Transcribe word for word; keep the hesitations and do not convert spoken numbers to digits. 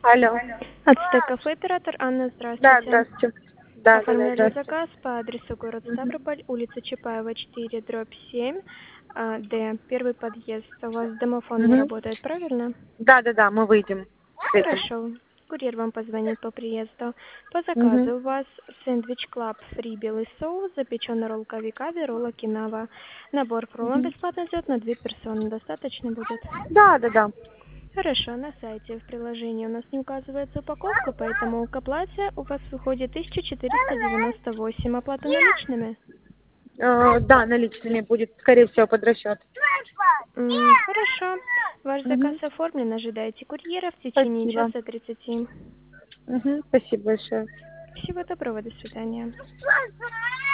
Алло. Ацтек кафе, оператор Анна, Да, здравствуйте. здравствуйте. Да, да, да, Оформляли здравствуйте. заказ по адресу город Мгм. Ставрополь, улица Чапаева, четыре, дробь семь, а, Д, первый подъезд. У вас домофон не Мгм. работает, правильно? Да, да, да, мы выйдем. Встретим. Хорошо. Курьер вам позвонит по приезду. По Мгм. заказу у вас сэндвич клаб фри белый соус, запеченная роллка викави, ролла кинава. Набор к роллам Мгм. бесплатно идет на две персоны. Достаточно будет? Да, да, да. Хорошо, на сайте в приложении у нас не указывается упаковка, поэтому к оплате у вас выходит тысяча четыреста девяносто восемь. Оплата наличными? Э, да, наличными будет, скорее всего, под расчет. М, хорошо. Ваш заказ Мгм. оформлен, ожидайте курьера в течение Спасибо. часа тридцати. Мгм. Спасибо большое. Всего доброго, до свидания.